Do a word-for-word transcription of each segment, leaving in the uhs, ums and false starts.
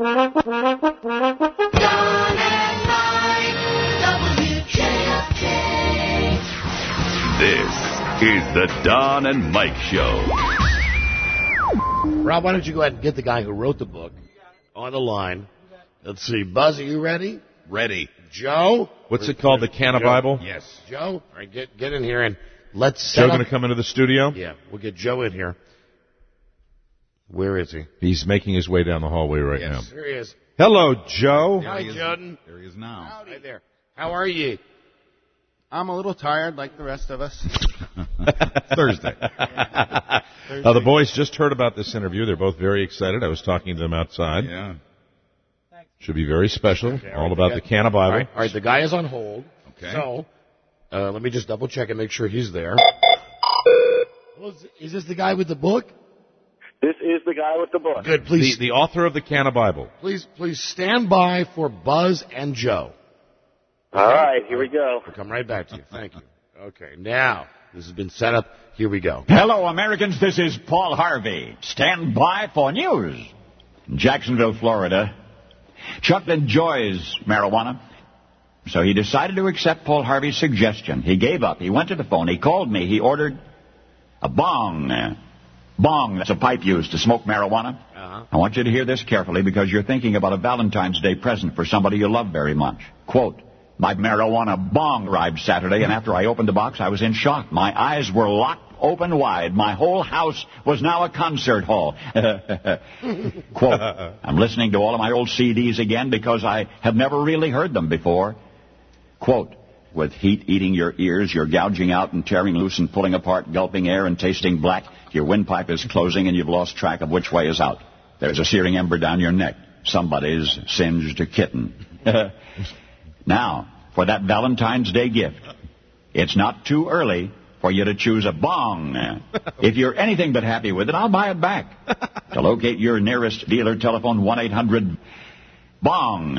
and Mike, W J F K. This is the Don and Mike Show. Rob, why don't you go ahead and get the guy who wrote the book on the line. Let's see. Buzz, are you ready? Ready. Joe? What's it called, the Canna Bible? Yes. Joe? All right, get, get in here and let's set Joe up. going to come into the studio? Yeah, we'll get Joe in here. Where is he? He's making his way down the hallway right Yes. now. There he is. Hello, Joe. Hi, he is. Jordan. There he is now. Hi there. How are you? I'm a little tired, like the rest of us. Thursday. Uh, the boys just heard about this interview. They're both very excited. I was talking to them outside. Yeah. Should be very special. Okay, all all right, about the the guy- Canna Bible. All right, all right, the guy is on hold. Okay. So, uh, let me just double check and make sure he's there. Well, is, is this the guy with the book? This is the guy with the book. Good, The, please, the author of the Canna Bible. please, please stand by for Buzz and Joe. All right, here we go. We'll come right back to you. Thank you. Okay, now, this has been set up. Here we go. Hello, Americans. This is Paul Harvey. Stand by for news. In Jacksonville, Florida, Chuck enjoys marijuana, so he decided to accept Paul Harvey's suggestion. He gave up. He went to the phone. He called me. He ordered a bong. Bong, that's a pipe used to smoke marijuana. Uh-huh. I want you to hear this carefully because you're thinking about a Valentine's Day present for somebody you love very much. Quote, my marijuana bong arrived Saturday, and after I opened the box, I was in shock. My eyes were locked open wide. My whole house was now a concert hall. Quote, I'm listening to all of my old C Ds again because I have never really heard them before. Quote, with heat eating your ears, you're gouging out and tearing loose and pulling apart, gulping air and tasting black. Your windpipe is closing and you've lost track of which way is out. There's a searing ember down your neck. Somebody's singed a kitten. Now, for that Valentine's Day gift, it's not too early for you to choose a bong. If you're anything but happy with it, I'll buy it back. To locate your nearest dealer, telephone one eight hundred bong.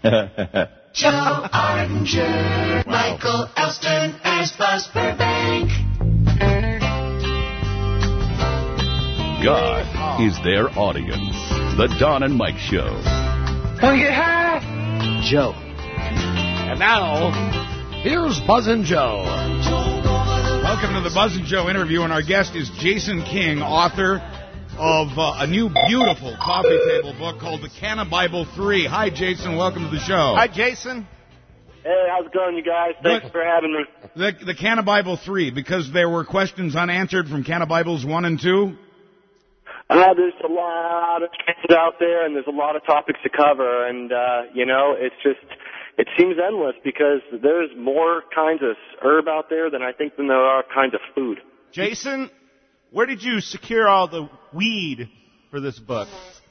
Joe Ardinger, Michael Elston as Buzz Burbank. God is their audience. The Don and Mike Show. Wanna get high? Joe. And now, here's Buzz and Joe. Welcome to the Buzz and Joe interview, and our guest is Jason King, author of uh, a new beautiful coffee table book called The Canna Bible three. Hi, Jason. Welcome to the show. Hi, Jason. Hey, how's it going, you guys? Thanks Good. for having me. The, the Canna Bible three, because there were questions unanswered from Canna Bibles one and two. Uh, there's a lot of things out there, and there's a lot of topics to cover, and, uh, you know, it's just, it seems endless because there's more kinds of herb out there than I think than there are kinds of food. Jason, where did you secure all the weed for this book?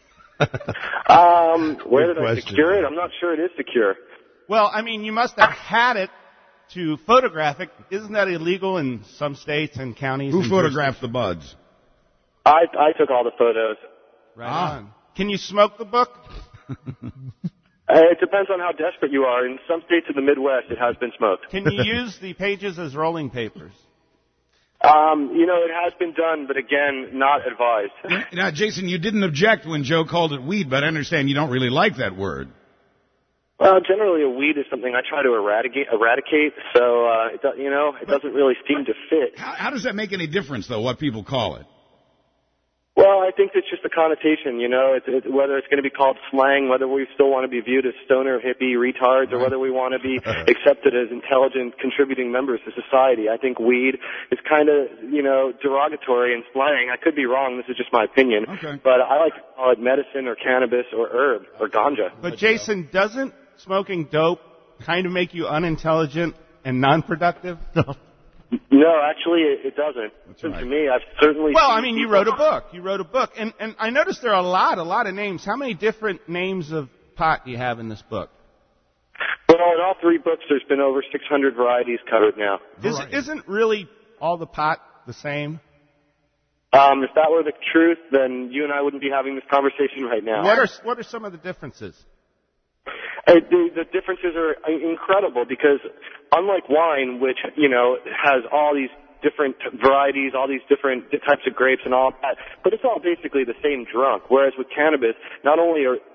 Um, where Good did I question. secure it? I'm not sure it is secure. Well, I mean, you must have had it to photograph it. Isn't that illegal in some states and counties? Who and photographed the buds? I I took all the photos. Right Ah. on. Can you smoke the book? Uh, it depends on how desperate you are. In some states of the Midwest, it has been smoked. Can you use the pages as rolling papers? Um, you know, it has been done, but again, not advised. Now, Jason, you didn't object when Joe called it weed, but I understand you don't really like that word. Well, generally, a weed is something I try to eradicate. Eradicate, so uh, it do, you know, it doesn't really seem to fit. How, how does that make any difference, though, what people call it? Well, I think it's just a connotation, you know, it's, it's, whether it's going to be called slang, whether we still want to be viewed as stoner, hippie, retards, or whether we want to be accepted as intelligent, contributing members to society. I think weed is kind of, you know, derogatory and slang. I could be wrong. This is just my opinion. Okay. But I like to call it medicine or cannabis or herb or ganja. But Jason, doesn't smoking dope kind of make you unintelligent and non-productive? No, actually, it, it doesn't. right. To me, I've certainly. Well, seen I mean, you people- wrote a book. You wrote a book. And, and I noticed there are a lot, a lot of names. How many different names of pot do you have in this book? Well, in all three books, there's been over six hundred varieties covered now. Is, isn't really all the pot the same? Um, if that were the truth, then you and I wouldn't be having this conversation right now. What are, what are some of the differences? Uh, the, the differences are incredible because unlike wine, which, you know, has all these different varieties, all these different types of grapes and all that, but it's all basically the same drunk. Whereas with cannabis, not only are,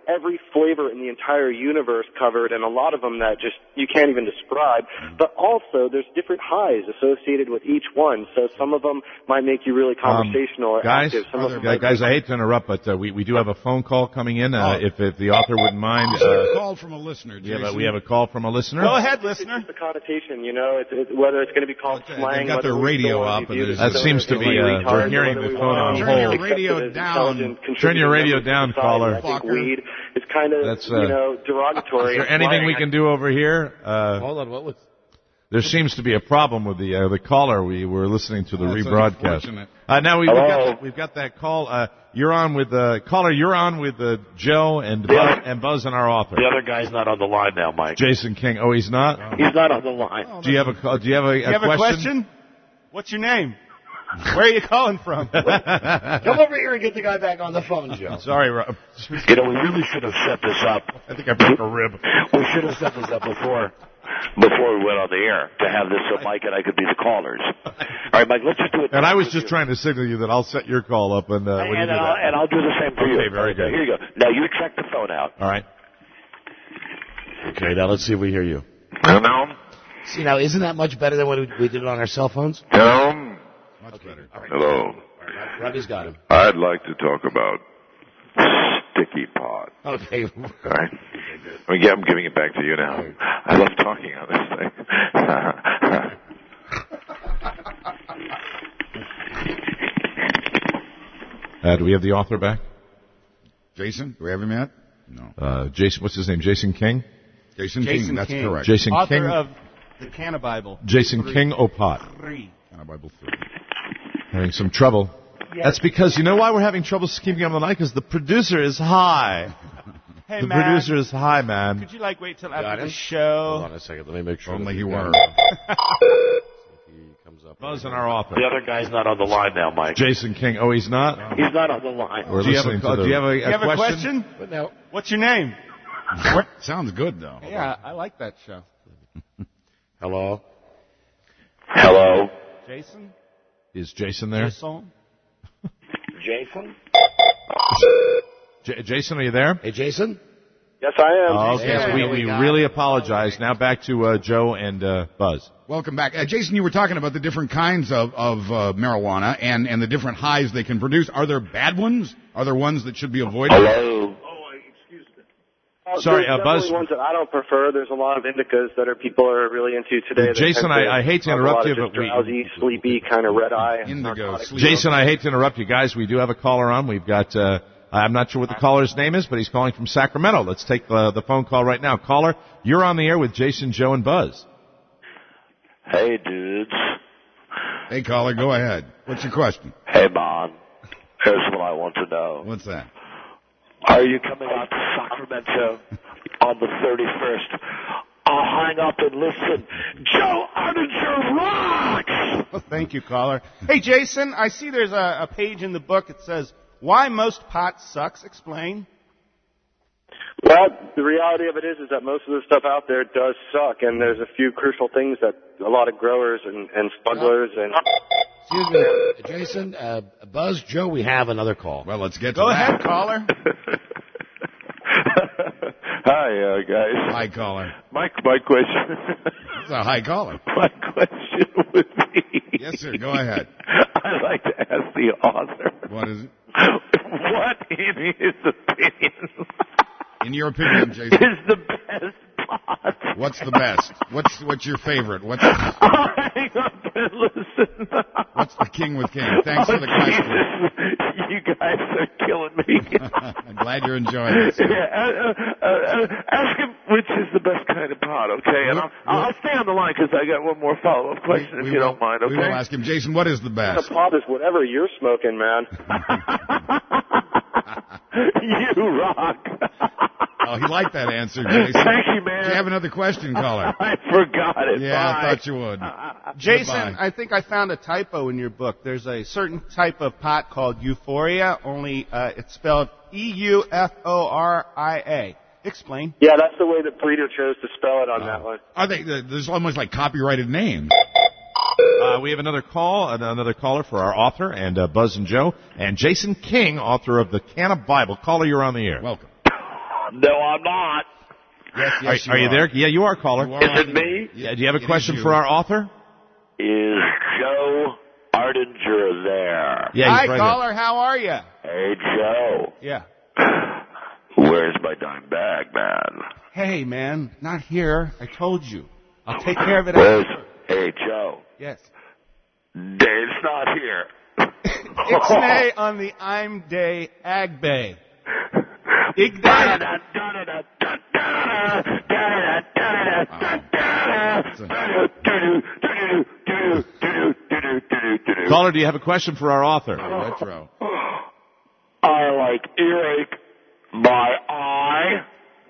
every flavor in the entire universe covered, and a lot of them that just you can't even describe. But also, there's different highs associated with each one. So some of them might make you really conversational um, or guys, active. Some of them guys, guys, I hate to interrupt, but uh, we we do have a phone call coming in. Uh, oh. If if the author wouldn't mind, uh, a call from a listener. We have a, we have a call from a listener. Go ahead, listener. It's the connotation, you know, it's, it's, whether it's going to be called okay, slang. They got their radio up, and that seems to be. Uh, we're hearing the phone on Turn hold. your radio down. Turn your radio down, caller. I think weed is kind of, That's, uh, you know, derogatory. Is there anything we can do over here? Uh, Hold on, what was... There seems to be a problem with the uh, the caller. We were listening to the oh, rebroadcast. Uh, now we, we've, got that, we've got that call. Uh, you're on with uh, caller. You're on with uh, Joe and Buzz, and Buzz and our author. The other guy's not on the line now, Mike. Jason King. Oh, he's not. Oh. He's not on the line. Oh, do you have a call? Do you have a, you have a, a question? question? What's your name? Where are you calling from? Come over here and get the guy back on the phone, Joe. Sorry, Rob. You know, we really should have set this up. I think I broke a rib. We should have set this up before before we went on the air to have this so Mike and I could be the callers. All right, Mike, let's just do it. And I was just trying to signal you that I'll set your call up and uh, when and, you do I'll, that. and I'll do the same for you. Okay, very good. Here you go. Now you check the phone out. All right. Okay, now let's see if we hear you. Hello? See, now, isn't that much better than what we did it on our cell phones? Hello? Much better. All right. Hello. All right, Robbie's got him. I'd like to talk about sticky pot. Okay. All right. I mean, yeah, I'm giving it back to you now. I love talking on this thing. uh, do we have the author back? Jason, do we have him yet? No. Uh, Jason, what's his name? Jason King? Jason, Jason King, that's King. correct. Jason Author King. of the Canna Bible. Jason Three. King Opot. Three. Canna Bible three. Having some trouble. Yes. That's because, you know why we're having trouble keeping him on the line? Because the producer is high. Hey, the man. producer is high, man. Could you, like, wait till Got after him? the show? Hold on a second. Let me make sure. Only that you we were. got him. He comes up. Buzz and our author. The other guy's not on the line now, Mike. Jason King. Oh, he's not? He's not on the line. We're Do you have listening a- to the... do you have a- You have a question? But now, What's your name? What? Sounds good, though. Yeah, I like that show. hello? Hello? Jason? Is Jason there? Jason? Jason? J- Jason, are you there? Hey, Jason? Yes, I am. Oh, okay. Yeah, we we we got really it. apologize. Now back to uh, Joe and uh, Buzz. Welcome back. Uh, Jason, you were talking about the different kinds of, of uh, marijuana and, and the different highs they can produce. Are there bad ones? Are there ones that should be avoided? Hello? Uh, Sorry, there's uh, Buzz- definitely ones that I don't prefer. There's a lot of indicas that are people are really into today. that Jason, tend I- I hate to cause a interrupt lot you, of just but we- drowsy, sleepy, kind of red eye. Indigo, narcotic. sleep. Jason, I hate to interrupt you guys. We do have a caller on. We've got, uh, I'm not sure what the caller's name is, but he's calling from Sacramento. Let's take the, the phone call right now. Caller, you're on the air with Jason, Joe, and Buzz. Hey, dudes. Hey, caller, go ahead. What's your question? Hey, Mon. Here's what I want to know. What's that? Are you coming out to Sacramento on the thirty-first? I'll hang up and listen. Joe Ardinger rocks! Well, thank you, caller. Hey, Jason, I see there's a, a page in the book that says, Why Most Pot Sucks. Explain. Well, the reality of it is, is that most of the stuff out there does suck, and there's a few crucial things that a lot of growers and, and smugglers and... Excuse me, uh, Jason, uh, Buzz, Joe, we have another call. Well, let's get to Go that. ahead, caller. Hi, uh, guys. Hi, caller. My, my question... It's a high caller. my question would be... Yes, sir. Go ahead. I'd like to ask the author... What is it? What, in his opinion... In your opinion, Jason, is the best pot? what's the best? What's what's your favorite? What's Hang up and listen. what's the king with king? Thanks oh, for the question. Jesus. You guys are killing me. I'm glad you're enjoying it. sir. Yeah, uh, uh, uh, ask him which is the best kind of pot, okay? And I'll, I'll stay on the line because I got one more follow-up question We if you will- don't mind, okay? We will ask him, Jason, what is the The best? pot is whatever you're smoking, man. You rock. Oh, he liked that answer, Jason. Thank you, man. Do you have another question, caller? I forgot it. Yeah, Bye. I thought you would. Jason, Goodbye. I think I found a typo in your book. There's a certain type of pot called Euphoria, only uh, it's spelled E U F O R I A. Explain. Yeah, that's the way that Polito chose to spell it on that one. Are they? There's almost like copyrighted names. Uh, we have another call, another caller for our author, and uh, Buzz and Joe, and Jason King, author of the Canna Bible. Caller, you're on the air. Welcome. No, I'm not. Yes, yes, are, are you there? Yeah, you are, caller. You are Is on it the- me? Yeah, do you have a It question is you. for our author? Is Joe Ardinger there? Yeah, Hi, he's right caller. How are you? Hey, Joe. Yeah. Where's my dime bag, man? Hey, man, not here. I told you. I'll take care of it. Where's... after. Hey, Joe. Yes. Dave's not here. Ixnay on the I'm Day Ag Bay. Big day. Caller, do you have a question for our author? Retro. I like earache, my eye,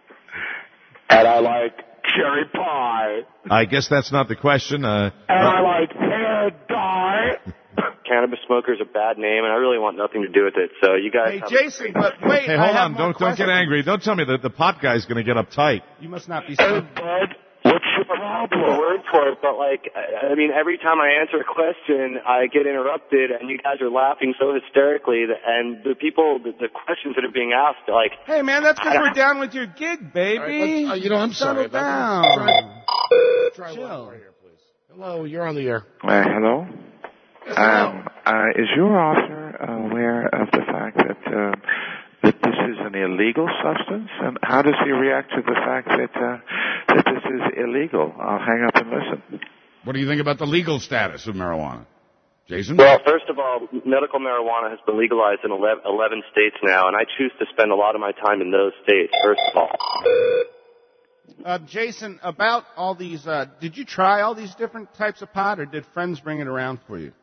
and I like cherry pie, I guess that's not the question. Uh, and I like hair dye. Cannabis smoker's a bad name, and I really want nothing to do with it. So you guys. Hey, have Jason, but wait. hey, I hold have on. more Don't don't questions. get angry. Don't tell me that the pot guy's going to get uptight. You must not be Hey, so. bud, what's your the problem? word for it, but like, I I mean, every time I answer a question, I get interrupted, and you guys are laughing so hysterically, that, and the people, the, the questions that are being asked, are like, Hey, man, that's because we're down with your gig, baby. All right, let's- uh, you know, I'm sorry. Settle down. Let's try one Chill. more here, please. Hello, you're on the air. Uh, hello? Um, uh, is your author aware of the fact that uh, that this is an illegal substance? And how does he react to the fact that uh, that this is illegal? I'll hang up and listen. What do you think about the legal status of marijuana? Jason? well, first of all, medical marijuana has been legalized in eleven, eleven states now, and I choose to spend a lot of my time in those states, first of all. Uh, Jason, about all these, uh, did you try all these different types of pot, or did friends bring it around for you?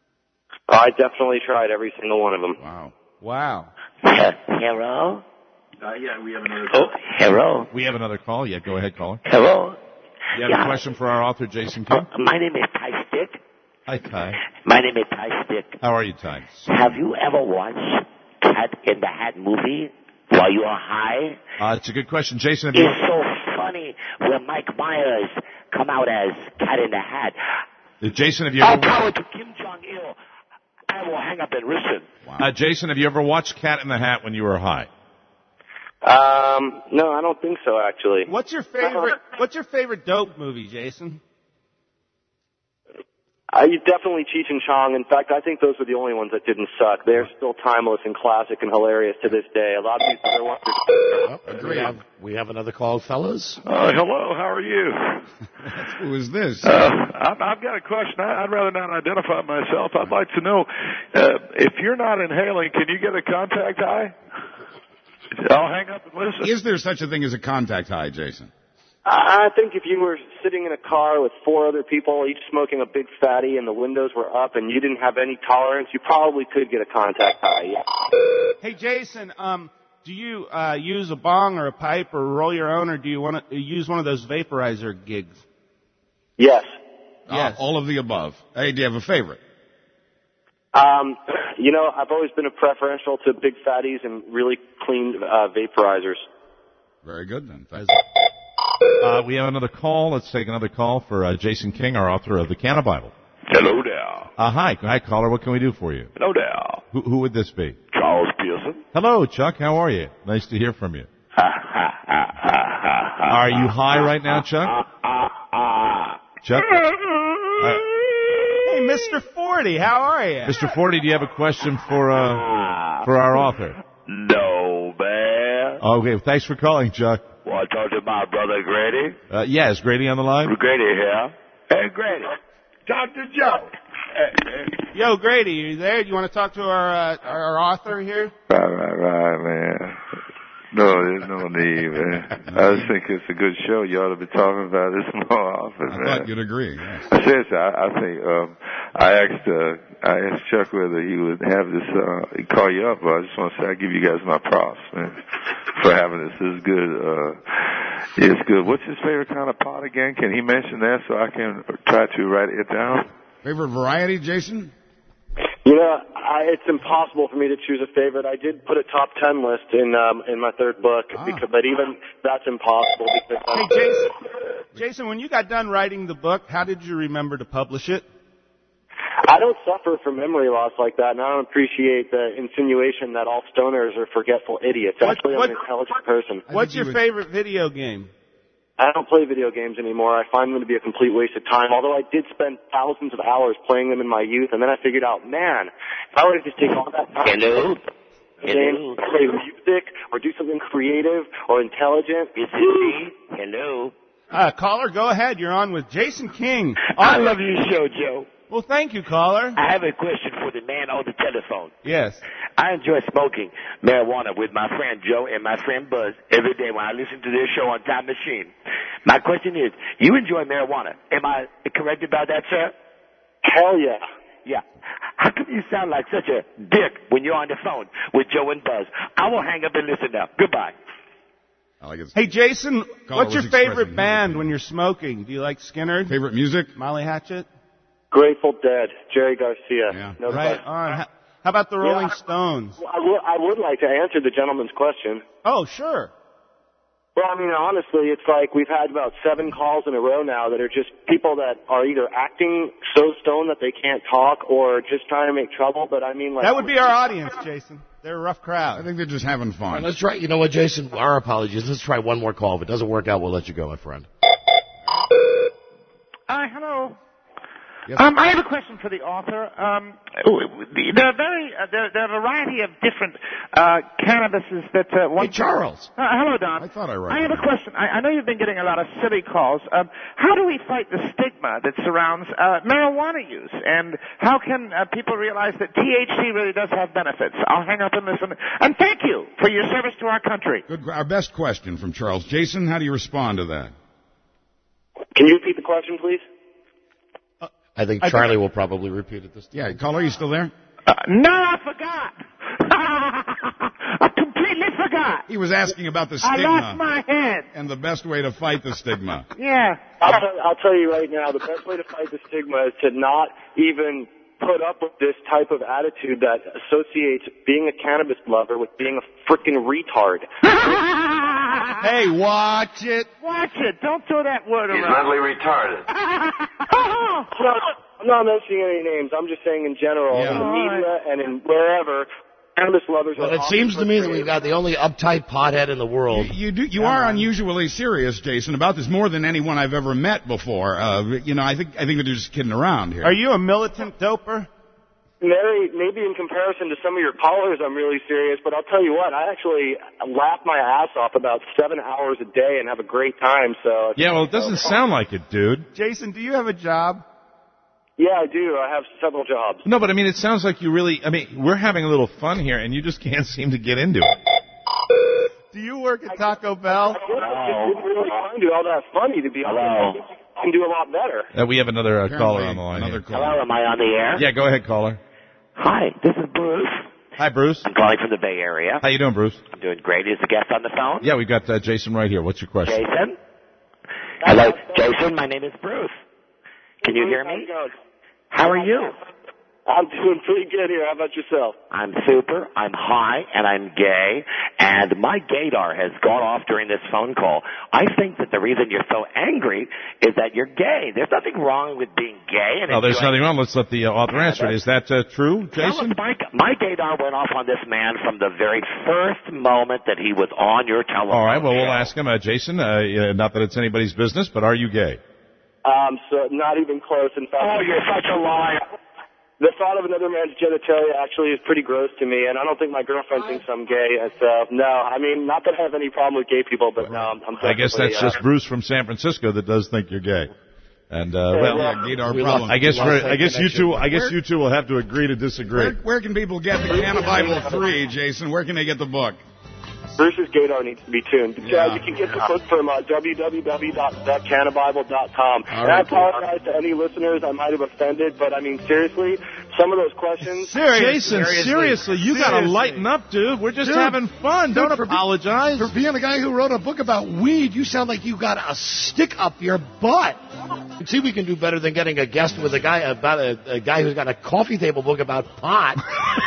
I definitely tried every single one of them. Wow. Wow. Hello? Uh, yeah, we have another. Oh, hello? We have another call. Yeah, go ahead, caller. Hello? You have Yeah. a question for our author, Jason King? Uh, my name is Ty Stick. Hi, Ty. My name is Ty Stick. How are you, Ty? Have you ever watched Cat in the Hat movie while you are high? Uh, it's a good question. Jason, have you... It's so funny when Mike Myers come out as Cat in the Hat. Uh, Jason, have you All ever... power to Kim Jong-il. I will hang up and listen. Uh, Jason, have you ever watched Cat in the Hat when you were high? Um, no, I don't think so, actually. What's your favorite, what's your favorite dope movie, Jason? I definitely Cheech and Chong. In fact, I think those were the only ones that didn't suck. They're still timeless and classic and hilarious to this day. A lot of these other ones are... Oh, we have we have another call, fellas. Uh, hello, how are you? Who is this? Uh, I've, I've got a question. I, I'd rather not identify myself. I'd like to know, uh, if you're not inhaling, can you get a contact high? I'll hang up and listen. Is there such a thing as a contact high, Jason? I think if you were sitting in a car with four other people, each smoking a big fatty, and the windows were up, and you didn't have any tolerance, you probably could get a contact high. Yeah. Hey, Jason, um, do you uh, use a bong or a pipe or roll your own, or do you want to use one of those vaporizer gigs? Yes. Yes. Uh, all of the above. Hey, do you have a favorite? Um, you know, I've always been a preferential to big fatties and really clean uh, vaporizers. Very good, then. Thanks. Uh, we have another call. Let's take another call for uh, Jason King, our author of the Canna Bible. Hello there. Uh, hi. Hi, caller. What can we do for you? Hello there. Who, who would this be? Charles Pearson. Hello, Chuck. How are you? Nice to hear from you. Are you high right now, Chuck? Chuck? Uh, Hey, Mister Forty, how are you? Mister Forty, do you have a question for uh, for our author? No, man. Okay, thanks for calling, Chuck. Want to talk to my brother Grady? Uh, yeah, is Grady on the line? Grady here. Hey, Grady. Doctor Joe. Yo, Grady, you there? Do you want to talk to our uh, our author here? Right, right, right, man. No, there's no need, man. I just think it's a good show. You ought to be talking about this more often, I man. thought you'd agree. Yes. Seriously, I, I think um, I asked uh, I asked Chuck whether he would have this uh, call you up. But I just want to say I give you guys my props, man, for having this. This is good. Uh, it's good. What's his favorite kind of pot again? Can he mention that so I can try to write it down? Favorite variety, Jason? You know, I, it's impossible for me to choose a favorite. I did put a top ten list in um, in my third book, Ah. because, but even that's impossible. Because Hey, Jason. Jason, when you got done writing the book, how did you remember to publish it? I don't suffer from memory loss like that, and I don't appreciate the insinuation that all stoners are forgetful idiots. What- Actually, what- I'm an intelligent person. What's your favorite video game? I don't play video games anymore. I find them to be a complete waste of time, although I did spend thousands of hours playing them in my youth, and then I figured out, man, if I were to just take all that time... Hello? Hello? Play music, or do something creative, or intelligent... Is it me? Hello? Uh, caller, go ahead. You're on with Jason King. I love your show, Joe. Well, thank you, caller. I have a question for the man on the telephone. Yes. I enjoy smoking marijuana with my friend Joe and my friend Buzz every day when I listen to their show on Time Machine. My question is, you enjoy marijuana. Am I correct about that, sir? Hell yeah. Yeah. How come you sound like such a dick when you're on the phone with Joe and Buzz? I will hang up and listen now. Goodbye. I like his Hey, Jason, caller what's your was favorite expressing band music. when you're smoking? Do you like Skinner? Favorite music? Molly Hatchet? Grateful Dead, Jerry Garcia. Yeah. No Right question. on. How how about the Rolling Yeah. Stones? I would, I would like to answer the gentleman's question. Oh, sure. Well, I mean, honestly, it's like we've had about seven calls in a row now that are just people that are either acting so stoned that they can't talk or just trying to make trouble. But I mean, like... That would be our audience, Jason. They're a rough I crowd. think they're just having All right, fun. let's try. You know what, Jason? Our apologies. Let's try one more call. If it doesn't work out, we'll let you go, my friend. Hi, hello. Yes. Um, I have a question for the author. Um, there are very uh, there, there are a variety of different uh, cannabises that uh, one. Hey, Charles. Uh, hello, Don. I thought I read I have that. a question. I, I know you've been getting a lot of silly calls. Um, how do we fight the stigma that surrounds uh, marijuana use, and how can uh, people realize that T H C really does have benefits? I'll hang up and listen. And thank you for your service to our country. Good. Our best question from Charles. Jason, how do you respond to that? Can you repeat the question, please? I think I Charlie think- will probably repeat it this time. Yeah, caller, you still there? Uh, no, I forgot. I completely forgot. He was asking about the I lost stigma my head. and the best way to fight the stigma. Yeah. I'll tell, I'll tell you right now, the best way to fight the stigma is to not even put up with this type of attitude that associates being a cannabis lover with being a freaking retard. Hey, watch it. Watch it. Don't throw that word He's around. mentally retarded. I'm not, I'm not mentioning any names. I'm just saying in general, Yeah. in the media and in wherever, cannabis lovers Well, are it seems to me that often we've got the only uptight pothead in the world. You do. You are unusually serious, Jason, about this more than anyone I've ever met before. Uh, you know, I think I think that they're just kidding around here. Are you a militant doper? Maybe, maybe in comparison to some of your callers, I'm really serious, but I'll tell you what, I actually laugh my ass off about seven hours a day and have a great time, so... Yeah, well, it doesn't sound like it, dude. Jason, do you have a job? Yeah, I do. I have several jobs. No, but I mean, it sounds like you really, I mean, we're having a little fun here, and you just can't seem to get into it. Do you work at Taco Bell? It's really fun to do all that funny, to be honest. I can do a lot better. Uh, we have another uh, Apparently, caller on the line. Another here. caller. Hello, am I on the air? Yeah, go ahead, caller. Hi, this is Bruce. Hi, Bruce. I'm calling from the Bay Area. How you doing, Bruce? I'm doing great. Is the guest on the phone? Yeah, we've got uh, Jason right here. What's your question? Jason? Hello, Jason. My name is Bruce. Can you hear me? How are you? I'm doing pretty good here. How about yourself? I'm super, I'm high, and I'm gay, and my gaydar has gone off during this phone call. I think that the reason you're so angry is that you're gay. There's nothing wrong with being gay. And No, there's enjoying- nothing wrong. Let's let the uh, author answer it. Is that uh, true, Tell us, Jason? my, my gaydar went off on this man from the very first moment that he was on your telephone. All right, well, we'll show. ask him. Uh, Jason, uh, yeah, not that it's anybody's business, but are you gay? Um, so not even close. In fact, Oh, you're such a liar. the thought of another man's genitalia actually is pretty gross to me, and I don't think my girlfriend thinks I'm gay. So no, I mean, not that I have any problem with gay people, but no, I'm. I'm I guess definitely, that's just uh, Bruce from San Francisco that does think you're gay. And uh, Yeah, well, well, Yeah, gaydar we problem. lost- I guess we lost we're, that I guess you connection. two, I guess Where- you two will have to agree to disagree. Where, where can people get the Canna Bible three, Jason? Where can they get the book? Bruce's gaydar needs to be tuned. Yeah. Guys, you can get the book from uh, w w w dot the canna bible dot com. And I right. apologize to any listeners I might have offended, but I mean, seriously, some of those questions... Jason, seriously, you got to Seriously. lighten up, dude. We're just Dude. having fun. Don't Dude, for be- apologize. For being a guy who wrote a book about weed, you sound like you got a stick up your butt. You see, we can do better than getting a guest with a guy about a, a guy who's got a coffee table book about pot.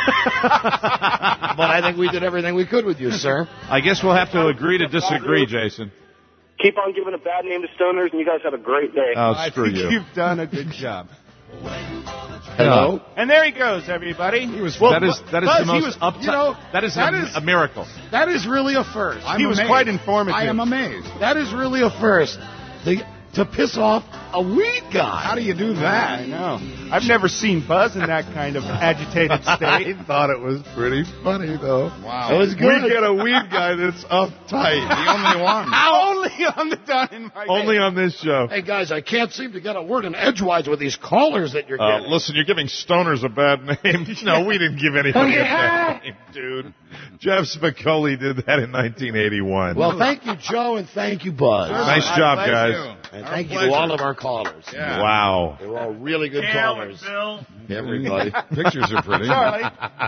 But I think we did everything we could with you, sir. I guess we'll have to agree to disagree, Jason. Keep on giving a bad name to stoners, and you guys have a great day. Oh, I screw think you. you've done a good job. Waiting for the Hello? And there he goes, everybody. He was. Well, that is that is Buzz, the he most was- uptight. you know, that is, that a, is- a miracle. That is really a first. I'm he was amazed. quite informative. I am amazed. That is really a first. The, to piss off a weed guy. How do you do that? I know. I've never seen Buzz in that kind of agitated state. I thought it was pretty funny, though. Wow. That was good. We get a weed guy that's uptight. The only one. Only on the Don and Mike. Only on this show. Hey, guys, I can't seem to get a word in edgewise with these callers that you're Uh, getting. listen, you're giving stoners a bad name. No, we didn't give anybody a bad name, dude. Jeff Spicoli did that in nineteen eighty-one. Well, thank you, Joe, and thank you, Buzz. nice job, Thank guys. you. And Our thank you pleasure. to all of our callers. Yeah. Wow. They were all really good callers. Everybody. Pictures are pretty. Charlie.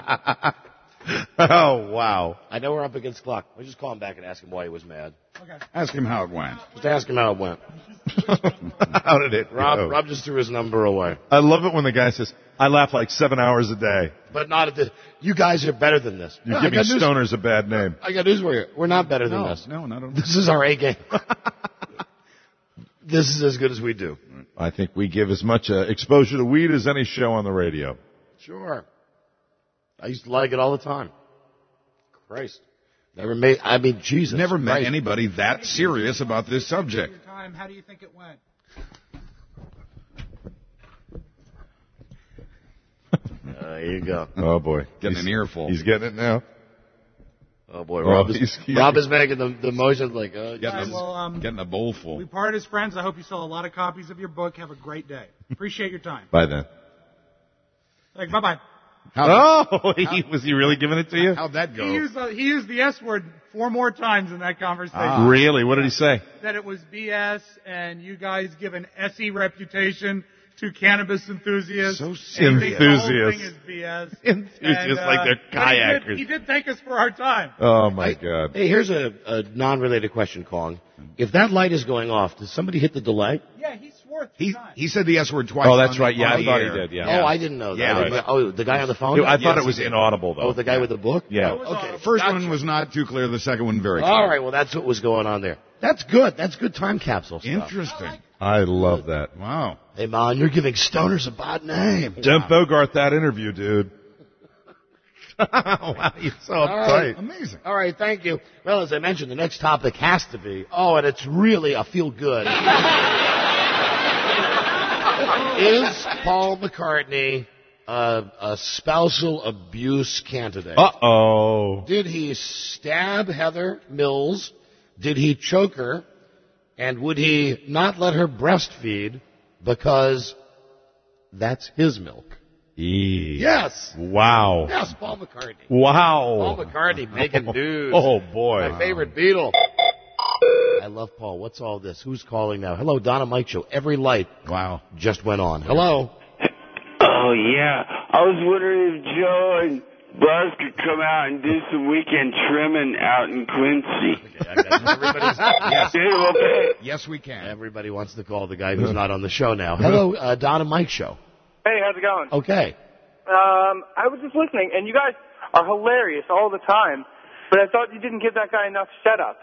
Oh, wow. I know we're up against clock. We'll just call him back and ask him why he was mad. Ask him how it went. Just ask him how it went. How did it Rob, go? Rob just threw his number away. I love it when the guy says, I laugh like seven hours a day. But not at the. You guys are better than this. You're I giving got news- stoners a bad name. I got news for you. We're not better than No, this. no, not at all. This is our A game. This is as good as we do. I think we give as much uh, exposure to weed as any show on the radio. Sure. I used to like it all the time. Christ. Never made, I mean, Jesus. Never met Christ. anybody that serious about this subject. Time, how do you think it went? Uh, there you go. Oh, boy. Getting He's- an earful. He's getting it now. Oh, boy. Oh, Rob, is, he's- he's- Rob is making the, the motions like, uh, Getting, All right, a, well, um, getting a bowl full. We parted as friends. I hope you sell a lot of copies of your book. Have a great day. Appreciate your time. By then. Like, bye-bye. How, Oh, he, was he really giving it to you? how'd that go? He used, the, he used the S word four more times in that conversation. Ah. Really? What did he say? That it was B S, and you guys give an S E reputation to cannabis enthusiasts. So And he thinks the whole Enthusiasts. thing is B S. Enthusiasts And, like uh, they're but he did- kayakers. He did thank us for our time. Oh, my God. Hey, here's a, a non-related question, Kong. If that light is going off, does somebody hit the delay? Yeah, he swore three He, times. he said the S word twice. Oh, that's on- right. Yeah, on I the thought he air. did, yeah. Oh, I didn't know that. Yeah, Oh, right. Oh, the guy on the phone? Dude, I thought Yes, it was he did. inaudible, though. Oh, the guy with the book? Yeah. Okay. First gotcha. one was not too clear. The second one very clear. All right, well, that's what was going on there. That's good. That's good time capsule stuff. Interesting. I love that. Wow. Hey, man, you're giving stoners a bad name. Don't Bogart that interview, dude. Wow, you're so right. uptight. Amazing. All right, thank you. Well, as I mentioned, the next topic has to be, oh, and it's really a feel-good. Is Paul McCartney uh, a spousal abuse candidate? Uh-oh. Did he stab Heather Mills? Did he choke her? And would he not let her breastfeed because that's his milk? E. Yes. Wow. Yes, Paul McCartney. Wow. Paul McCartney making news. Oh, boy. My favorite Beatle. I love Paul. What's all this? Who's calling now? Hello, Donna Mike Show. Every light Wow. just went on. Hello. Oh, yeah. I was wondering if Joe and Buzz could come out and do some weekend trimming out in Quincy. Okay, I got everybody's, yes. Yeah, okay. Yes, we can. Everybody wants to call the guy who's not on the show now. Hello, uh, Donna Mike Show. Hey, how's it going? Okay. Um, I was just listening, and you guys are hilarious all the time, but I thought you didn't give that guy enough setup.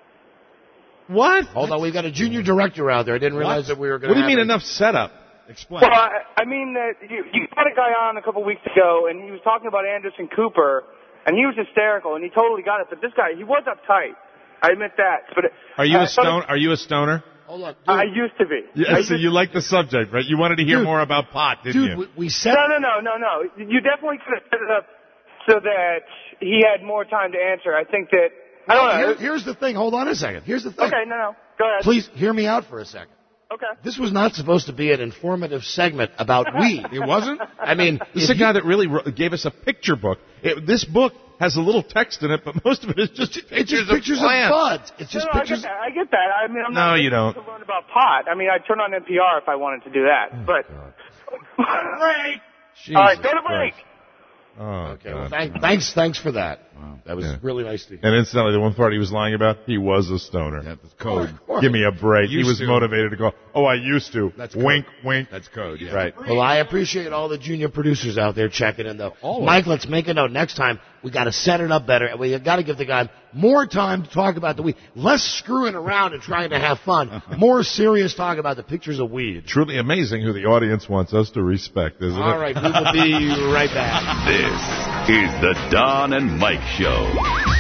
What? Hold on, we've got a junior director out there. I didn't realize that we were going to What do you mean enough setup? Explain. Well, I, I mean that you, you had a guy on a couple weeks ago, and he was talking about Anderson Cooper, and he was hysterical, and he totally got it. But this guy, he was uptight. I admit that. But Are you I a thought stone? Are you a stoner? Hold on. Dude. I used to be. Yeah, I so used- you like the subject, right? You wanted to hear Dude. more about pot, didn't Dude, you? we, we said... No, no, no, no, no. You definitely could have set it up so that he had more time to answer. I think that I don't know. Here- here's the thing. Hold on a second. Here's the thing. Okay, no, no. Go ahead. Please hear me out for a second. Okay. This was not supposed to be an informative segment about weed. It wasn't? I mean, This is if a guy you- that really wrote, gave us a picture book. It, this book has a little text in it, but most of it is just it's pictures, just pictures of of plants. buds. It's just no, no, pictures. I get that. I get that. I mean, I'm No, not you don't. to learn about pot. I mean, I'd turn on N P R if I wanted to do that. But break. Jesus All right, go to break. Christ. Oh, Okay, well, God. thank, thanks, thanks for that. That was Yeah. really nice to hear. And incidentally, the one part he was lying about, he was a stoner. Yeah, that's code. Give me a break. He Used was to. motivated to go, oh, I used to. That's code. wink, wink. That's code, yeah. Right. Well, I appreciate all the junior producers out there checking in, though. Always. Mike, let's make a note. Next time, We got to set it up better, and we got to give the guy more time to talk about the weed. Less screwing around and trying to have fun. More serious talk about the pictures of weed. Truly amazing who the audience wants us to respect, isn't it? All right, we will be right back. This is the Don and Mike Show.